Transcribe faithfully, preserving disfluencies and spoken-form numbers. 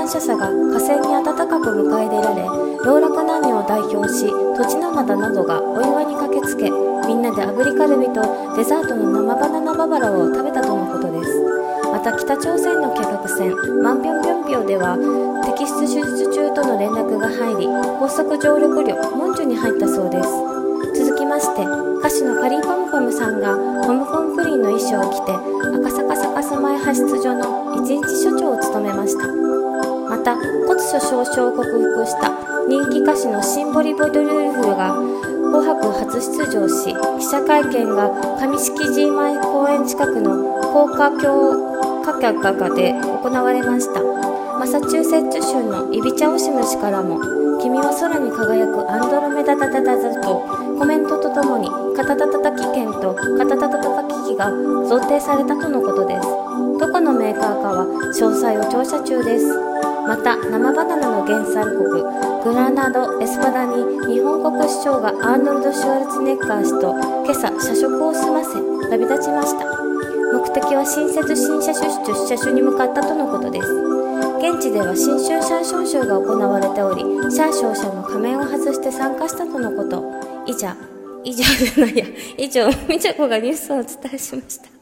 感謝さが火星に温かく迎え入れられ、老若男女を代表し、土地の灘などがお祝いに駆けつけ、みんなで炙りカルビとデザートの生バナナババラを食べたとのことです。また北朝鮮の客船マンピョンピョンピョでは摘出手術中との連絡が入り、高速上力旅モンジュに入ったそうです。続きまして、歌手のカリーパムパムさんがポムポムプリンの衣装を着て赤坂サカス前派出所の一日所長を務めました。また骨粗しょう症を克服した人気歌手のシンボリ・ボドルルフが紅白初出場し、記者会見が上敷地前公園近くの高架橋カキャカカで行われました。マサチューセッツ州のイビチャオシム氏からも、君は空に輝くアンドロメダダダダダとコメントとともにカタタタタキ券とカタタタタタキ機が贈呈されたとのことです。どこのメーカーかは詳細を調査中です。また生バナナの原産国グラナド・エスパダに日本国首相がアーノルド・シュワルツェネッガー氏と今朝社食を済ませ旅立ちました。目的は新設新車種出社種に向かったとのことです。現地では新春シャーションショーが行われており、シャーショー社の仮面を外して参加したとのこと。以上、以上じゃないや、以上、みちょこがニュースをお伝えしました。